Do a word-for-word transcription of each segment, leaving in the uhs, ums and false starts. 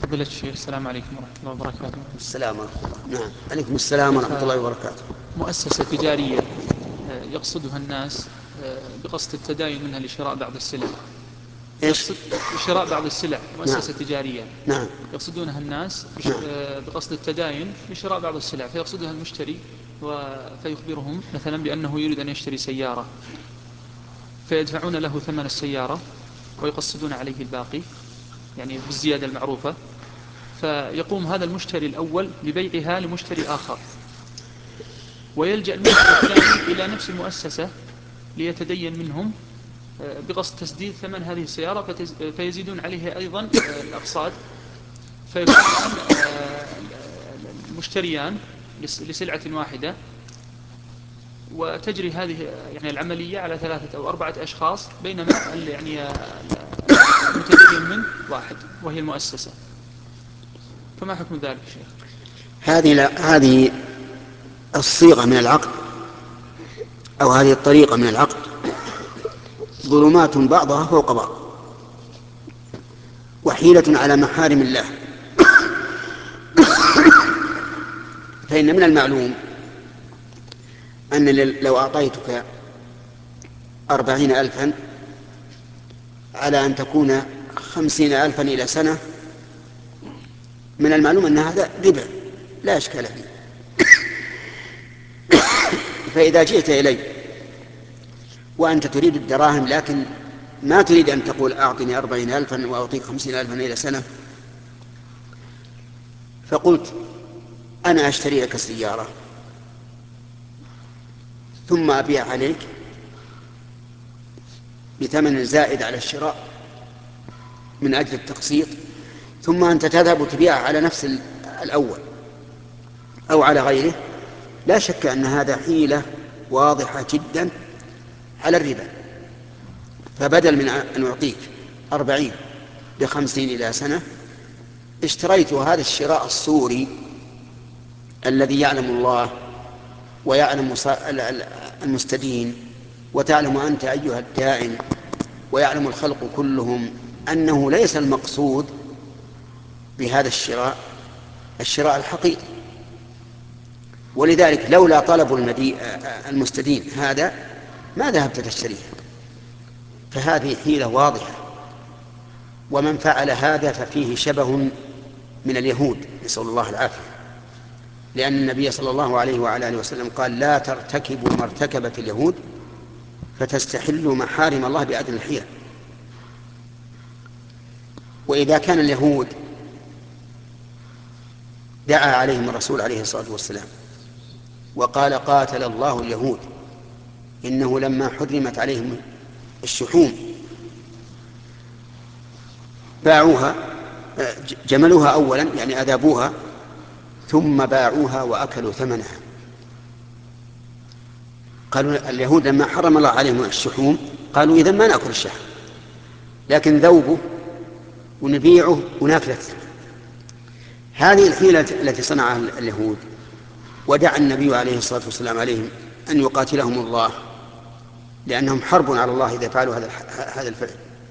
فضيلة الشيخ، السلام عليكم ورحمة الله وبركاته. السلام ورحمة الله. نعم، عليكم السلام ورحمة الله وبركاته. مؤسسة تجارية يقصدها الناس بقصد التداين منها لشراء بعض السلع. إيش؟ لشراء بعض السلع، نعم. مؤسسة تجارية نعم. يقصدونها الناس نعم. بقصد التداين لشراء بعض السلع، فيقصدها المشتري فيخبرهم مثلا بأنه يريد أن يشتري سيارة، فيدفعون له ثمن السيارة ويقصدون عليه الباقي يعني بالزيادة المعروفة، فيقوم هذا المشتري الأول ببيعها لمشتري آخر، ويلجأ المشتري الثاني إلى نفس المؤسسة ليتدين منهم بقصد تسديد ثمن هذه السيارة، فيزيدون عليه أيضا الأقساط، فيكون المشتريان لسلعة واحدة، وتجري هذه يعني العملية على ثلاثة أو أربعة أشخاص، بينما يعني المتدين منه واحد وهي المؤسسة. فما حكم ذلك شيخ؟ هذه لا هذه الصيغة من العقد أو هذه الطريقة من العقد ظلمات بعضها فوق بعض، وحيلة على محارم الله. فإن من المعلوم أن لو أعطيتك أربعين ألفا على أن تكون خمسين ألفا إلى سنة، من المعلوم أن هذا ربا لا إشكال فيه. فإذا جئت إلي وأنت تريد الدراهم لكن ما تريد أن تقول أعطني أربعين ألفا وأعطيك خمسين ألفا إلى سنة، فقلت أنا أشتري لك السيارة ثم أبيع عليك بثمن زائد على الشراء من أجل التقسيط، ثم أنت تذهب وتبيع على نفس الأول أو على غيره، لا شك أن هذا حيلة واضحة جدا على الربا. فبدل من أن أعطيك أربعين بخمسين إلى سنة، اشتريت هذا الشراء الصوري الذي يعلم الله ويعلم المستدين وتعلم أنت أيها الدائن ويعلم الخلق كلهم أنه ليس المقصود بهذا الشراء الشراء الحقيقي. ولذلك لولا طلب المستدين هذا ما ذهبت تشتريه. فهذه حيلة واضحة، ومن فعل هذا ففيه شبه من اليهود، نسأل الله العافية، لأن النبي صلى الله عليه وعلى آله وسلم قال لا ترتكبوا ما ارتكبت اليهود فتستحلوا محارم الله بأدنى الحيل. وإذا كان اليهود دعا عليهم الرسول عليه الصلاة والسلام وقال قاتل الله اليهود إنه لما حرمت عليهم الشحوم باعوها جملوها أولا يعني أذابوها ثم باعوها وأكلوا ثمنها. قالوا اليهود لما حرم الله عليهم الشحوم قالوا إذن ما نأكل الشحم، لكن ذوبه ونبيعه وناكل الثمن. هذه الحيلة التي صنعها اليهود، ودعا النبي عليه الصلاة والسلام عليهم أن يقاتلهم الله لأنهم حرب على الله إذا فعلوا هذا الفعل.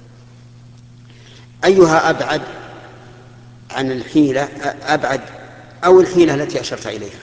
أيها أبعد عن الحيلة أبعد أو الحيلة التي أشرت إليها؟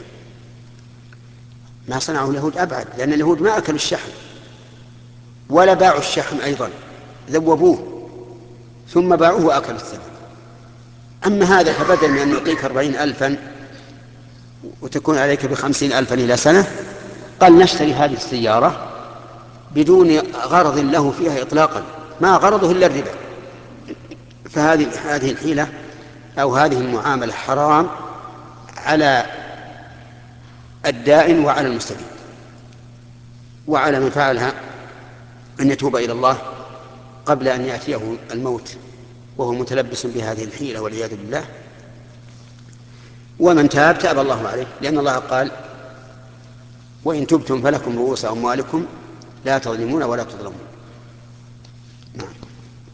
ما صنعه اليهود أبعد، لأن اليهود ما أكلوا الشحم ولا باعوا الشحم أيضا، ذوبوه ثم باعوه وأكلوا الثمن. أما هذا فبدل من أن يعطيك أربعين ألفا وتكون عليك بخمسين ألفا إلى سنة، قال نشتري هذه السيارة بدون غرض له فيها إطلاقا، ما غرضه إلا الربا. فهذه هذه الحيلة أو هذه المعاملة حرام على الدائن وعلى المستدين، وعلى من فعلها أن يتوب إلى الله قبل أن يأتيه الموت وهو متلبس بهذه الحيلة والعياذ بالله. ومن تاب تاب الله عليه، لأن الله قال وإن تبتم فلكم رؤوس أموالكم لا تظلمون ولا تظلمون.